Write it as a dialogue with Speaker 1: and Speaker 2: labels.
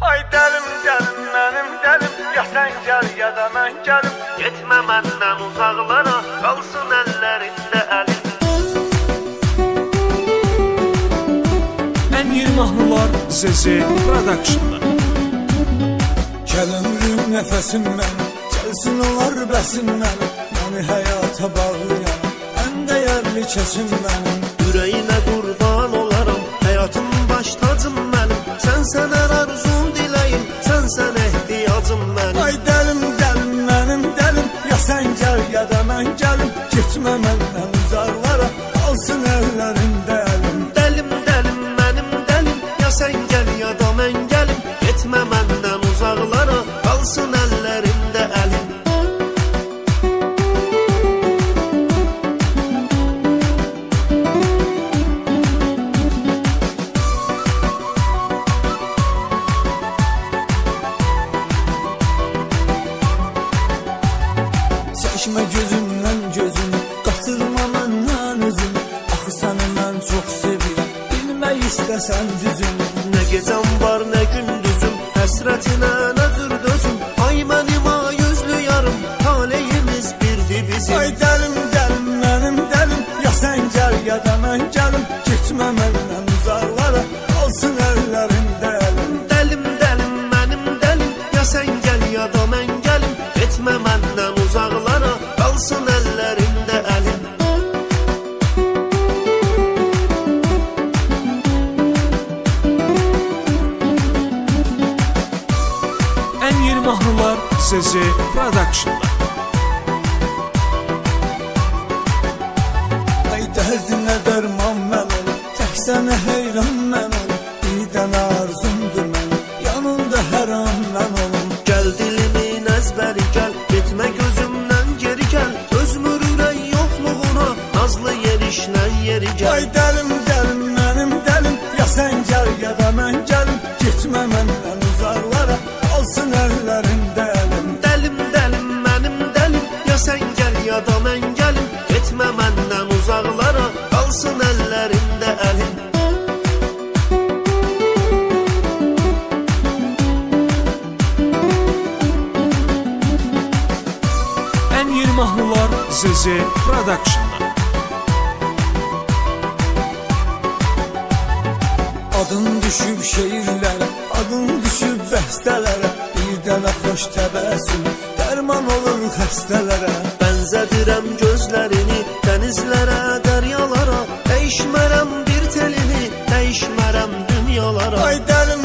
Speaker 1: Ay dəlim dəlim mənim dəlim, ya sən gəl ya da mən gəlim.
Speaker 2: Getmə məndən uzaqlara, qalsın əllərində əlim.
Speaker 3: Ən yeni mahnılar Zeze Production'da.
Speaker 4: Gəl ömrüm nəfəsim mənim, gəlsin olar bəsim mənim. Məni həyata bağlayan, ən dəyərli kəsim mənim.
Speaker 2: Ürəyinə qurban olaram, həyatım baş tacım mənim. Sən hər arzum diləyim, sən ehtiyacım mənim.
Speaker 4: Ay dəlim dəlim mənim dəlim, ya sən gəl ya da mən gəlim. Getmə məndən uzaqlara, qalsın əllərində əlim.
Speaker 2: Dəlim dəlim mənim dəlim, ya sən gəl ya da mən gəlim. Getmə məndən uzaqlara, qalsın əllərində əlim.
Speaker 4: Çəkmə gözümdən gözünü, qaçırma məndən özünü. Axı səni mən çox sevirəm, bilmək istəsən düzünü.
Speaker 2: Nə gecəm var, nə gündüzüm, həsrətinə nə cür dözüm. Ay mənim ay yüzlü yarım, taleyimiz birdir bizim.
Speaker 4: Ay dəlim dəlim mənim dəlim, ya sən gəl ya da mən gəlim. Getmə məndən uzaqlara, qalsın əllərində əlim.
Speaker 2: Dəlim dəlim mənim dəlim, ya sən gəl ya da mən gəlim. Getmə məndən uzaqlara, qalsın əllərində əlim.
Speaker 3: Ən yeni mahnılar Zeze Production'da.
Speaker 4: Ay dərdinə dərman mən olum, tək sənə heyran mən olum. Bir dənə arzumdur mənim, yanında hər an mən olum.
Speaker 2: Gəl dilimin əzbəri gəl, getmə gözümdən geri gəl. Özmür ürək yoxluğuna, nazlı yerişlə yeri gəl.
Speaker 4: Ay dəlim dəlim mənim dəlim, ya sən gəl ya da mən gəlim. Getmə məndən uzaqlara, qalsın əllərində əlim.
Speaker 2: Dəlim dəlim mənim dəlim, ya sən gəl ya da mən gəlim. Getmə məndən uzaqlara, qalsın əllərində əlim.
Speaker 3: Ən yeni mahnılar Zeze Production'da.
Speaker 4: Adın düşüb şeirlərə, adın düşüb bəstələrə. Bir dənə xoş təbəssüm, dərman olur xəstələrə.
Speaker 2: Bənzədirəm gözlərini dənizlərə, dəryalara. Dəyişmərəm bir telini, dəyişmərəm dünyalara.
Speaker 4: Ay dəlim